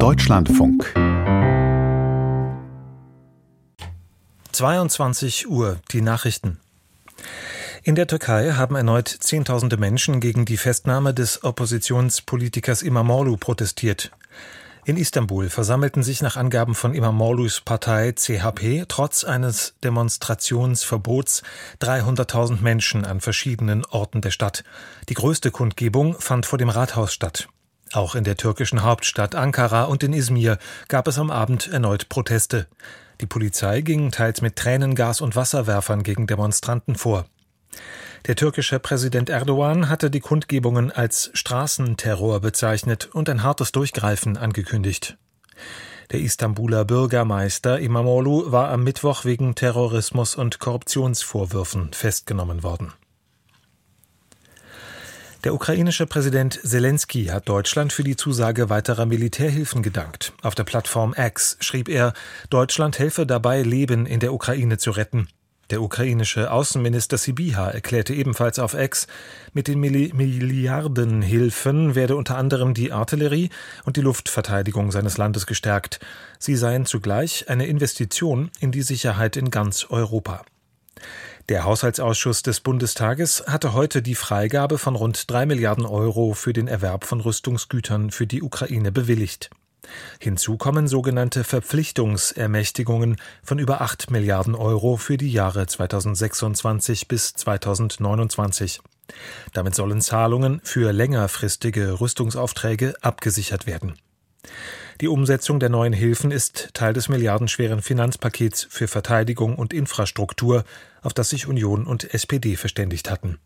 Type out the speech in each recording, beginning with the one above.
Deutschlandfunk 22 Uhr, die Nachrichten. In der Türkei haben erneut Zehntausende Menschen gegen die Festnahme des Oppositionspolitikers İmamoğlu protestiert. In Istanbul versammelten sich nach Angaben von İmamoğlu's Partei CHP trotz eines Demonstrationsverbots 300.000 Menschen an verschiedenen Orten der Stadt. Die größte Kundgebung fand vor dem Rathaus statt. Auch in der türkischen Hauptstadt Ankara und in Izmir gab es am Abend erneut Proteste. Die Polizei ging teils mit Tränengas und Wasserwerfern gegen Demonstranten vor. Der türkische Präsident Erdogan hatte die Kundgebungen als Straßenterror bezeichnet und ein hartes Durchgreifen angekündigt. Der Istanbuler Bürgermeister İmamoğlu war am Mittwoch wegen Terrorismus und Korruptionsvorwürfen festgenommen worden. Der ukrainische Präsident Selenskyj hat Deutschland für die Zusage weiterer Militärhilfen gedankt. Auf der Plattform X schrieb er, Deutschland helfe dabei, Leben in der Ukraine zu retten. Der ukrainische Außenminister Sybiha erklärte ebenfalls auf X, mit den Milliardenhilfen werde unter anderem die Artillerie und die Luftverteidigung seines Landes gestärkt. Sie seien zugleich eine Investition in die Sicherheit in ganz Europa. Der Haushaltsausschuss des Bundestages hatte heute die Freigabe von rund 3 Milliarden Euro für den Erwerb von Rüstungsgütern für die Ukraine bewilligt. Hinzu kommen sogenannte Verpflichtungsermächtigungen von über 8 Milliarden Euro für die Jahre 2026 bis 2029. Damit sollen Zahlungen für längerfristige Rüstungsaufträge abgesichert werden. Die Umsetzung der neuen Hilfen ist Teil des milliardenschweren Finanzpakets für Verteidigung und Infrastruktur, auf das sich Union und SPD verständigt hatten.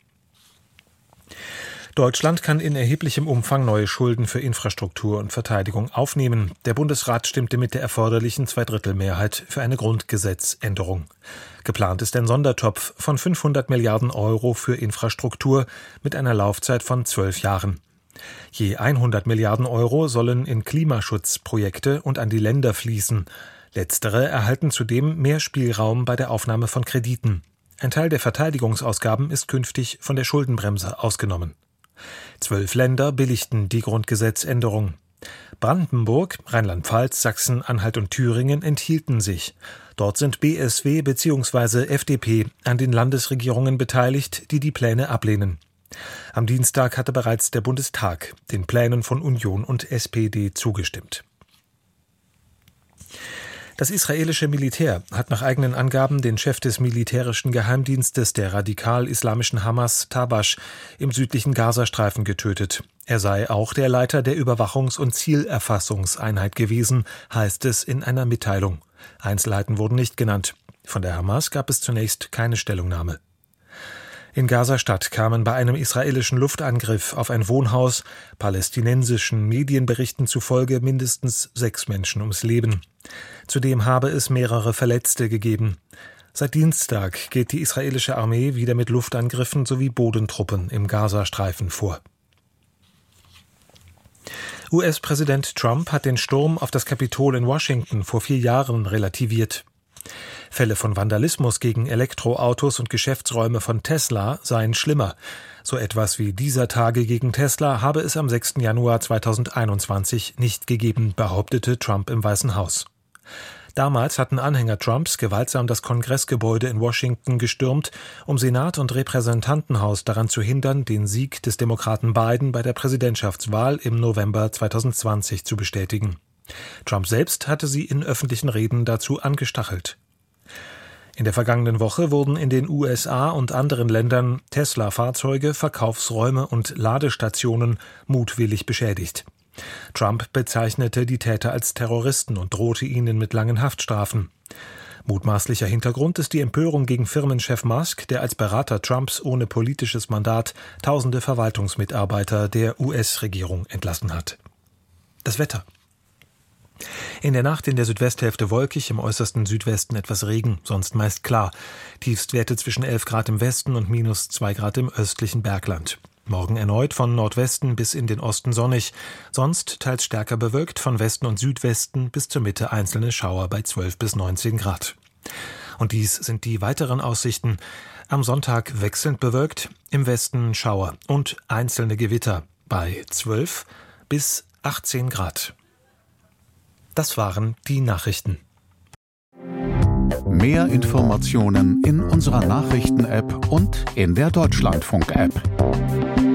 Deutschland kann in erheblichem Umfang neue Schulden für Infrastruktur und Verteidigung aufnehmen. Der Bundesrat stimmte mit der erforderlichen Zweidrittelmehrheit für eine Grundgesetzänderung. Geplant ist ein Sondertopf von 500 Milliarden Euro für Infrastruktur mit einer Laufzeit von 12 Jahren. Je 100 Milliarden Euro sollen in Klimaschutzprojekte und an die Länder fließen. Letztere erhalten zudem mehr Spielraum bei der Aufnahme von Krediten. Ein Teil der Verteidigungsausgaben ist künftig von der Schuldenbremse ausgenommen. 12 Länder billigten die Grundgesetzänderung. Brandenburg, Rheinland-Pfalz, Sachsen, Anhalt und Thüringen enthielten sich. Dort sind BSW bzw. FDP an den Landesregierungen beteiligt, die die Pläne ablehnen. Am Dienstag hatte bereits der Bundestag den Plänen von Union und SPD zugestimmt. Das israelische Militär hat nach eigenen Angaben den Chef des militärischen Geheimdienstes der radikal-islamischen Hamas, Tabash, im südlichen Gazastreifen getötet. Er sei auch der Leiter der Überwachungs- und Zielerfassungseinheit gewesen, heißt es in einer Mitteilung. Einzelheiten wurden nicht genannt. Von der Hamas gab es zunächst keine Stellungnahme. In Gaza-Stadt kamen bei einem israelischen Luftangriff auf ein Wohnhaus palästinensischen Medienberichten zufolge mindestens 6 Menschen ums Leben. Zudem habe es mehrere Verletzte gegeben. Seit Dienstag geht die israelische Armee wieder mit Luftangriffen sowie Bodentruppen im Gazastreifen vor. US-Präsident Trump hat den Sturm auf das Kapitol in Washington vor 4 Jahren relativiert. Fälle von Vandalismus gegen Elektroautos und Geschäftsräume von Tesla seien schlimmer. So etwas wie dieser Tage gegen Tesla habe es am 6. Januar 2021 nicht gegeben, behauptete Trump im Weißen Haus. Damals hatten Anhänger Trumps gewaltsam das Kongressgebäude in Washington gestürmt, um Senat und Repräsentantenhaus daran zu hindern, den Sieg des Demokraten Biden bei der Präsidentschaftswahl im November 2020 zu bestätigen. Trump selbst hatte sie in öffentlichen Reden dazu angestachelt. In der vergangenen Woche wurden in den USA und anderen Ländern Tesla-Fahrzeuge, Verkaufsräume und Ladestationen mutwillig beschädigt. Trump bezeichnete die Täter als Terroristen und drohte ihnen mit langen Haftstrafen. Mutmaßlicher Hintergrund ist die Empörung gegen Firmenchef Musk, der als Berater Trumps ohne politisches Mandat tausende Verwaltungsmitarbeiter der US-Regierung entlassen hat. Das Wetter. In der Nacht in der Südwesthälfte wolkig, im äußersten Südwesten etwas Regen, sonst meist klar. Tiefstwerte zwischen 11 Grad im Westen und -2 Grad im östlichen Bergland. Morgen erneut von Nordwesten bis in den Osten sonnig, sonst teils stärker bewölkt, von Westen und Südwesten bis zur Mitte einzelne Schauer bei 12 bis 19 Grad. Und dies sind die weiteren Aussichten. Am Sonntag wechselnd bewölkt, im Westen Schauer und einzelne Gewitter bei 12 bis 18 Grad. Das waren die Nachrichten. Mehr Informationen in unserer Nachrichten-App und in der Deutschlandfunk-App.